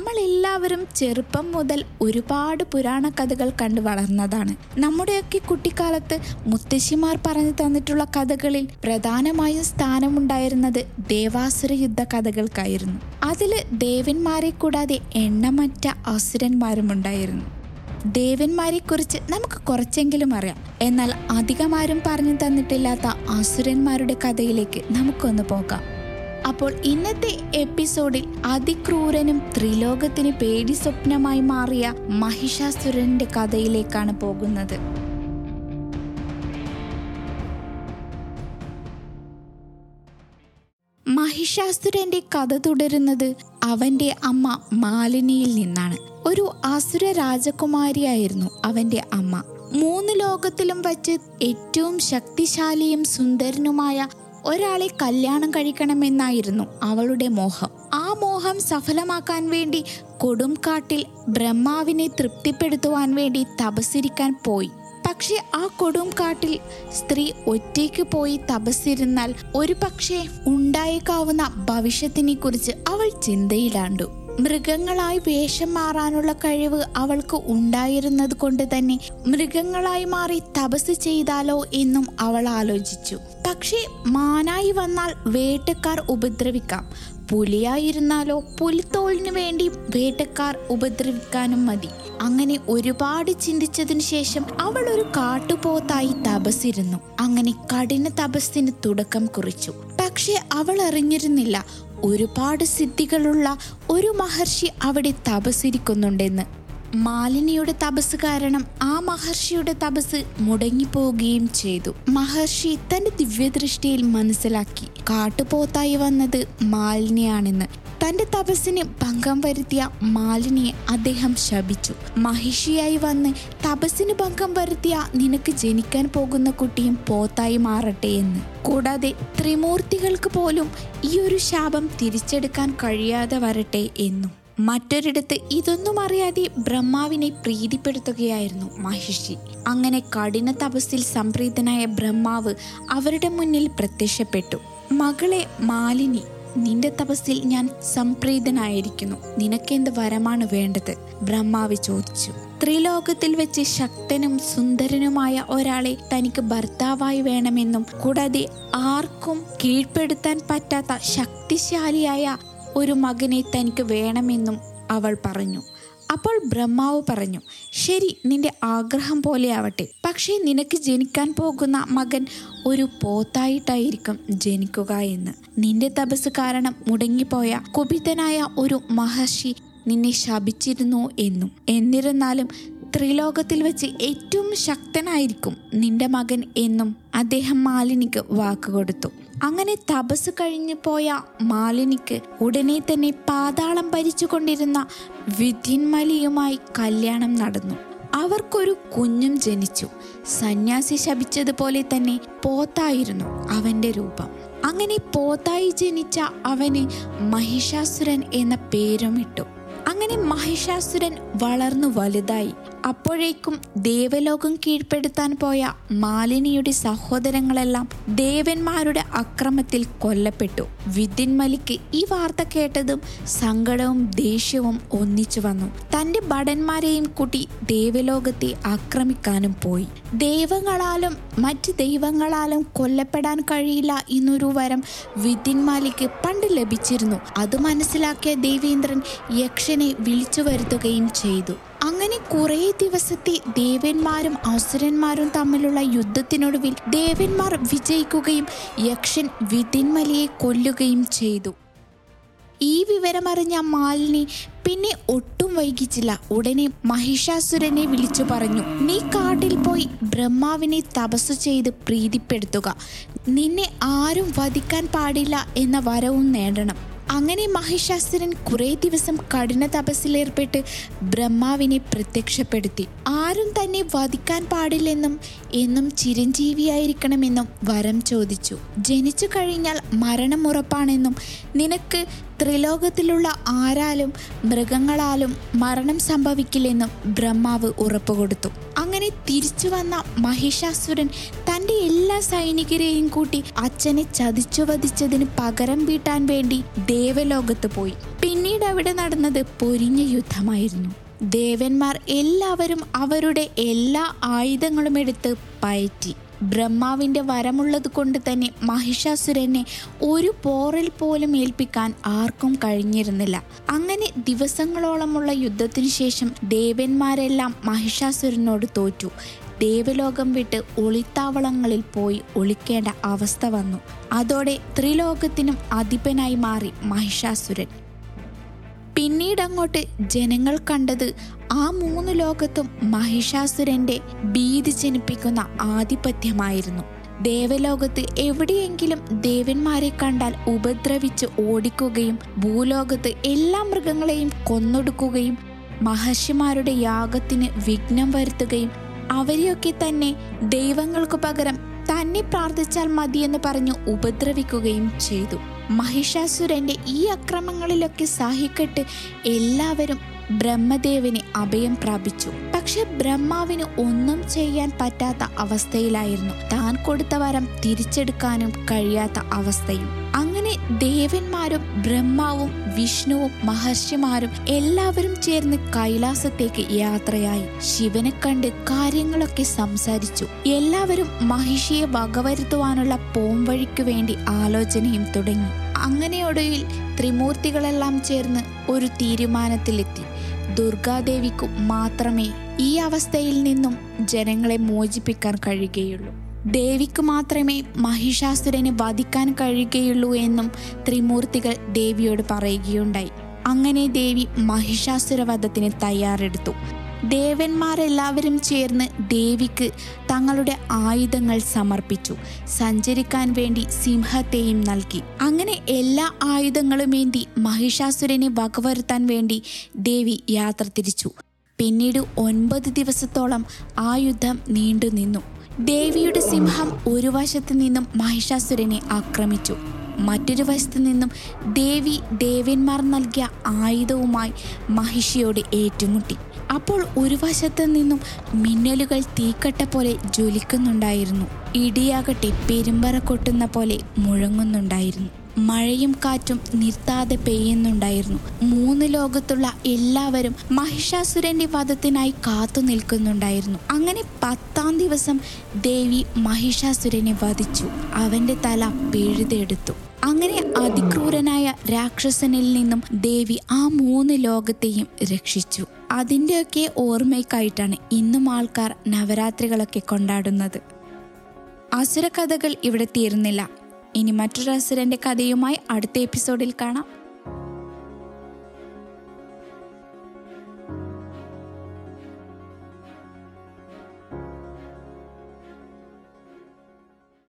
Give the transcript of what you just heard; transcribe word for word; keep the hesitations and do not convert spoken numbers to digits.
നമ്മൾ എല്ലാവരും ചെറുപ്പം മുതൽ ഒരുപാട് പുരാണ കഥകൾ കണ്ടു വളർന്നതാണ്. നമ്മുടെയൊക്കെ കുട്ടിക്കാലത്ത് മുത്തശ്ശിമാർ പറഞ്ഞു തന്നിട്ടുള്ള കഥകളിൽ പ്രധാനമായും സ്ഥാനമുണ്ടായിരുന്നത് ദേവാസുര യുദ്ധ കഥകൾക്കായിരുന്നു. അതില് ദേവന്മാരെ കൂടാതെ എണ്ണമറ്റ അസുരന്മാരും ഉണ്ടായിരുന്നു. ദേവന്മാരെ കുറിച്ച് നമുക്ക് കുറച്ചെങ്കിലും അറിയാം. എന്നാൽ അധികമാരും പറഞ്ഞു തന്നിട്ടില്ലാത്ത അസുരന്മാരുടെ കഥയിലേക്ക് നമുക്കൊന്ന് പോകാം. അപ്പോൾ ഇന്നത്തെ എപ്പിസോഡിൽ അതിക്രൂരനും ത്രിലോകത്തിന് പേടി സ്വപ്നമായി മാറിയ മഹിഷാസുരന്റെ കഥയിലേക്കാണ് പോകുന്നത്. മഹിഷാസുരന്റെ കഥ തുടരുന്നത് അവന്റെ അമ്മ മാലിനിയിൽ നിന്നാണ്. ഒരു അസുര രാജകുമാരിയായിരുന്നു അവന്റെ അമ്മ. മൂന്ന് ലോകത്തിലും വച്ച് ഏറ്റവും ശക്തിശാലിയും സുന്ദരനുമായ ഒരാളെ കല്യാണം കഴിക്കണമെന്നായിരുന്നു അവളുടെ മോഹം. ആ മോഹം സഫലമാക്കാൻ വേണ്ടി കൊടുംകാട്ടിൽ ബ്രഹ്മാവിനെ തൃപ്തിപ്പെടുത്തുവാൻ വേണ്ടി തപസ്സിരിക്കാൻ പോയി. പക്ഷെ ആ കൊടുംകാട്ടിൽ സ്ത്രീ ഒറ്റയ്ക്ക് പോയി തപസ്സിരുന്നാൽ ഒരു പക്ഷേ ഉണ്ടായേക്കാവുന്ന ഭവിഷ്യത്തിനെ കുറിച്ച് അവൾ ചിന്തയിലാണ്ടു. മൃഗങ്ങളായി വേഷം മാറാനുള്ള കഴിവ് അവൾക്ക് ഉണ്ടായിരുന്നത് കൊണ്ട് തന്നെ മൃഗങ്ങളായി മാറി തപസ് ചെയ്താലോ എന്നും അവൾ ആലോചിച്ചു. പക്ഷേ മാനായി വന്നാൽ വേട്ടക്കാർ ഉപദ്രവിക്കാം, പുലിയായിരുന്നാലോ പുലിത്തോളിന് വേണ്ടി വേട്ടക്കാർ ഉപദ്രവിക്കാനും മതി. അങ്ങനെ ഒരുപാട് ചിന്തിച്ചതിനു ശേഷം അവൾ ഒരു കാട്ടുപോത്തായി തപസ്സിരുന്നു. അങ്ങനെ കഠിന തപസ്സിന് തുടക്കം കുറിച്ചു. പക്ഷെ അവൾ അറിഞ്ഞിരുന്നില്ല ഒരുപാട് സിദ്ധികളുള്ള ഒരു മഹർഷി അവിടെ തപസ്സിരിക്കുന്നുണ്ടെന്ന്. മാലിനിയുടെ തപസ് കാരണം ആ മഹർഷിയുടെ തപസ് മുടങ്ങിപ്പോവുകയും ചെയ്തു. മഹർഷി തന്റെ ദിവ്യദൃഷ്ടിയിൽ മനസ്സിലാക്കി കാട്ടുപോത്തായി വന്നത് മാലിനിയാണെന്ന്. തന്റെ തപസ്സിന് ഭംഗം വരുത്തിയ മാലിനിയെ അദ്ദേഹം ശപിച്ചു. മഹിഷിയായി വന്ന് തപസ്സിന് ഭംഗം വരുത്തിയ നിനക്ക് ജനിക്കാൻ പോകുന്ന കുട്ടിയും പോത്തായി മാറട്ടെ എന്ന്. കൂടാതെ ത്രിമൂർത്തികൾക്ക് പോലും ഈ ഒരു ശാപം തിരിച്ചെടുക്കാൻ കഴിയാതെ വരട്ടെ എന്നും. മറ്റൊരിടത്ത് ഇതൊന്നും അറിയാതെ ബ്രഹ്മാവിനെ പ്രീതിപ്പെടുത്തുകയായിരുന്നു മഹിഷി. അങ്ങനെ കഠിന തപസ്സിൽ സംപ്രീതനായ ബ്രഹ്മാവ് അവരുടെ മുന്നിൽ പ്രത്യക്ഷപ്പെട്ടു. മകളെ മാലിനി, നിന്റെ തപസ്സിൽ ഞാൻ സംപ്രീതനായിരിക്കുന്നു. നിനക്കെന്ത് വരമാണ് വേണ്ടത്? ബ്രഹ്മാവ് ചോദിച്ചു. ത്രിലോകത്തിൽ വെച്ച് ശക്തനും സുന്ദരനുമായ ഒരാളെ തനിക്ക് ഭർത്താവായി വേണമെന്നും കൂടാതെ ആർക്കും കീഴ്പ്പെടുത്താൻ പറ്റാത്ത ശക്തിശാലിയായ ഒരു മകനെ തനിക്ക് വേണമെന്നും അവൾ പറഞ്ഞു. അപ്പോൾ ബ്രഹ്മാവ് പറഞ്ഞു, ശരി, നിന്റെ ആഗ്രഹം പോലെ ആവട്ടെ. പക്ഷേ നിനക്ക് ജനിക്കാൻ പോകുന്ന മകൻ ഒരു പോത്തായിട്ടായിരിക്കും ജനിക്കുക എന്ന്. നിന്റെ തപസ് കാരണം മുടങ്ങിപ്പോയ കുപിതനായ ഒരു മഹർഷി നിന്നെ ശപിച്ചിരുന്നു എന്നും. എന്നിരുന്നാലും ത്രിലോകത്തിൽ വെച്ച് ഏറ്റവും ശക്തനായിരിക്കും നിന്റെ മകൻ എന്നും അദ്ദേഹം മാലിനിക്ക് വാക്കുകൊടുത്തു. അങ്ങനെ തപസ് കഴിഞ്ഞു പോയ മാലിനിക്ക് ഉടനെ തന്നെ പാതാളം ഭരിച്ചുകൊണ്ടിരുന്ന വിദ്യന്മലിയുമായി കല്യാണം നടന്നു. അവർക്കൊരു കുഞ്ഞും ജനിച്ചു. സന്യാസി ശപിച്ചതുപോലെ തന്നെ പോത്തായിരുന്നു അവന്റെ രൂപം. അങ്ങനെ പോത്തായി ജനിച്ച അവന് മഹിഷാസുരൻ എന്ന പേരുമിട്ടു. അങ്ങനെ മഹിഷാസുരൻ വളർന്നു വലുതായി. അപ്പോഴേക്കും ദേവലോകം കീഴ്പ്പെടുത്താൻ പോയ മാലിനിയുടെ സഹോദരങ്ങളെല്ലാം ദേവന്മാരുടെ അക്രമത്തിൽ കൊല്ലപ്പെട്ടു. വിദ്യന്മലിക്ക് ഈ വാർത്ത കേട്ടതും സങ്കടവും ദേഷ്യവും ഒന്നിച്ചു വന്നു. തന്റെ ഭടന്മാരെയും കൂട്ടി ദേവലോകത്തെ ആക്രമിക്കാനും പോയി. ദൈവങ്ങളാലും മറ്റ് ദൈവങ്ങളാലും കൊല്ലപ്പെടാൻ കഴിയില്ല എന്നൊരു വരം വിദ്യന്മാലിക്ക് പണ്ട് ലഭിച്ചിരുന്നു. അത് മനസ്സിലാക്കിയ ദേവേന്ദ്രൻ യക്ഷനെ വിളിച്ചു വരുത്തുകയും ചെയ്തു. അങ്ങനെ കുറേ ദിവസത്തെ ദേവന്മാരും അസുരന്മാരും തമ്മിലുള്ള യുദ്ധത്തിനൊടുവിൽ ദേവന്മാർ വിജയിക്കുകയും യക്ഷൻ വിദ്യന്മലിയെ കൊല്ലുകയും ചെയ്തു. ഈ വിവരമറിഞ്ഞ മാലിനി പിന്നെ ഒട്ടും വൈകിച്ചില്ല. ഉടനെ മഹിഷാസുരനെ വിളിച്ചു പറഞ്ഞു, നീ കാട്ടിൽ പോയി ബ്രഹ്മാവിനെ തപസ്സു ചെയ്ത് പ്രീതിപ്പെടുത്തുക. നിന്നെ ആരും വധിക്കാൻ പാടില്ല എന്ന വരവും നേടണം. അങ്ങനെ മഹിഷാസുരൻ കുറേ ദിവസം കഠിന തപസ്സിലേർപ്പെട്ട് ബ്രഹ്മാവിനെ പ്രത്യക്ഷപ്പെടുത്തി. ആരും തന്നെ വധിക്കാൻ പാടില്ലെന്നും എന്നും ചിരഞ്ജീവിയായിരിക്കണമെന്നും വരം ചോദിച്ചു. ജനിച്ചു കഴിഞ്ഞാൽ മരണം ഉറപ്പാണെന്നും നിനക്ക് ത്രിലോകത്തിലുള്ള ആരാലും മൃഗങ്ങളാലും മരണം സംഭവിക്കില്ലെന്നും ബ്രഹ്മാവ് ഉറപ്പുകൊടുത്തു. അങ്ങനെ തിരിച്ചു വന്ന മഹിഷാസുരൻ തൻ തന്റെ എല്ലാ സൈനികരെയും കൂട്ടി അച്ഛനെ ചതിച്ചു വധിച്ചതിന് പകരം വീട്ടാൻ വേണ്ടി ദേവലോകത്ത് പോയി. പിന്നീട് അവിടെ നടന്നത് പൊരിഞ്ഞ യുദ്ധമായിരുന്നു. ദേവന്മാർ എല്ലാവരും അവരുടെ എല്ലാ ആയുധങ്ങളും എടുത്ത് പയറ്റി. ബ്രഹ്മാവിന്റെ വരമുള്ളത് കൊണ്ട് തന്നെ മഹിഷാസുരനെ ഒരു പോറിൽ പോലും ഏൽപ്പിക്കാൻ ആർക്കും കഴിഞ്ഞിരുന്നില്ല. അങ്ങനെ ദിവസങ്ങളോളമുള്ള യുദ്ധത്തിനു ശേഷം ദേവന്മാരെല്ലാം മഹിഷാസുരനോട് തോറ്റു. ദേവലോകം വിട്ട് ഒളിത്താവളങ്ങളിൽ പോയി ഒളിക്കേണ്ട അവസ്ഥ വന്നു. അതോടെ ത്രിലോകത്തിനും അധിപനായി മാറി മഹിഷാസുരൻ. പിന്നീട് അങ്ങോട്ട് ജനങ്ങൾ കണ്ടത് ആ മൂന്ന് ലോകത്തും മഹിഷാസുരന്റെ ഭീതി ജനിപ്പിക്കുന്ന ആധിപത്യമായിരുന്നു. ദേവലോകത്ത് എവിടെയെങ്കിലും ദേവന്മാരെ കണ്ടാൽ ഉപദ്രവിച്ച് ഓടിക്കുകയും ഭൂലോകത്ത് എല്ലാ മൃഗങ്ങളെയും കൊന്നൊടുക്കുകയും മഹർഷിമാരുടെ യാഗത്തിന് വിഘ്നം വരുത്തുകയും അവരെയൊക്കെ തന്നെ ദൈവങ്ങൾക്ക് പകരം തന്നെ പ്രാർത്ഥിച്ചാൽ മതിയെന്ന് പറഞ്ഞു ഉപദ്രവിക്കുകയും ചെയ്തു. മഹിഷാസുരന്റെ ഈ അക്രമങ്ങളിലൊക്കെ സഹിക്കെട്ട് എല്ലാവരും ബ്രഹ്മദേവന് അഭയം പ്രാപിച്ചു. പക്ഷെ ബ്രഹ്മാവിന് ഒന്നും ചെയ്യാൻ പറ്റാത്ത അവസ്ഥയിലായിരുന്നു. താൻ കൊടുത്ത വരം തിരിച്ചെടുക്കാനും കഴിയാത്ത അവസ്ഥയും. അങ്ങനെ ദേവന്മാരും ബ്രഹ്മാവും വിഷ്ണുവും മഹർഷിമാരും എല്ലാവരും ചേർന്ന് കൈലാസത്തേക്ക് യാത്രയായി. ശിവനെ കണ്ട് കാര്യങ്ങളൊക്കെ സംസാരിച്ചു. എല്ലാവരും മഹിഷിയെ വകവരുത്തുവാനുള്ള പോംവഴിക്കു വേണ്ടി ആലോചനയും തുടങ്ങി. അങ്ങനെ ഒടുവിൽ ത്രിമൂർത്തികളെല്ലാം ചേർന്ന് ഒരു തീരുമാനത്തിലെത്തി. ദുർഗാദേവിക്കു മാത്രമേ ഈ അവസ്ഥയിൽ നിന്നും ജനങ്ങളെ മോചിപ്പിക്കാൻ കഴിയുകയുള്ളൂ. ദേവിക്ക് മാത്രമേ മഹിഷാസുരനെ വധിക്കാൻ കഴിയുകയുള്ളൂ എന്നും ത്രിമൂർത്തികൾ ദേവിയോട് പറയുകയുണ്ടായി. അങ്ങനെ ദേവി മഹിഷാസുര വധത്തിന് തയ്യാറെടുത്തു. ദേവന്മാരെല്ലാവരും ചേർന്ന് ദേവിക്ക് തങ്ങളുടെ ആയുധങ്ങൾ സമർപ്പിച്ചു. സഞ്ചരിക്കാൻ വേണ്ടി സിംഹത്തെയും നൽകി. അങ്ങനെ എല്ലാ ആയുധങ്ങളുമേന്തി മഹിഷാസുരനെ വകവരുത്താൻ വേണ്ടി ദേവി യാത്ര തിരിച്ചു. പിന്നീട് ഒൻപത് ദിവസത്തോളം ആ യുദ്ധം നീണ്ടുനിന്നു. ദേവിയുടെ സിംഹം ഒരു വശത്ത് നിന്നും മഹിഷാസുരനെ ആക്രമിച്ചു. മറ്റൊരു വശത്ത് നിന്നും ദേവി ദേവന്മാർ നൽകിയ ആയുധവുമായി മഹിഷിയോട് ഏറ്റുമുട്ടി. അപ്പോൾ ഒരു വശത്ത് നിന്നും മിന്നലുകൾ തീക്കട്ട പോലെ ജ്വലിക്കുന്നുണ്ടായിരുന്നു. ഇടിയാകട്ടെ പെരുമ്പറ കൊട്ടുന്ന പോലെ മുഴങ്ങുന്നുണ്ടായിരുന്നു. മഴയും കാറ്റും നിർത്താതെ പെയ്യുന്നുണ്ടായിരുന്നു. മൂന്ന് ലോകത്തുള്ള എല്ലാവരും മഹിഷാസുരന്റെ വധത്തിനായി കാത്തു നിൽക്കുന്നുണ്ടായിരുന്നു. അങ്ങനെ പത്താം ദിവസം ദേവി മഹിഷാസുരനെ വധിച്ചു. അവന്റെ തല പിഴുതെടുത്തു. അങ്ങനെ അതിക്രൂരനായ രാക്ഷസനിൽ നിന്നും ദേവി ആ മൂന്ന് ലോകത്തെയും രക്ഷിച്ചു. അതിൻ്റെയൊക്കെ ഓർമ്മയ്ക്കായിട്ടാണ് ഇന്നും ആൾക്കാർ നവരാത്രികളൊക്കെ കൊണ്ടാടുന്നത്. അസുര കഥകൾ ഇവിടെ തീർന്നില്ല. ഇനി മറ്റൊരു അസുരന്റെ കഥയുമായി അടുത്ത എപ്പിസോഡിൽ കാണാം.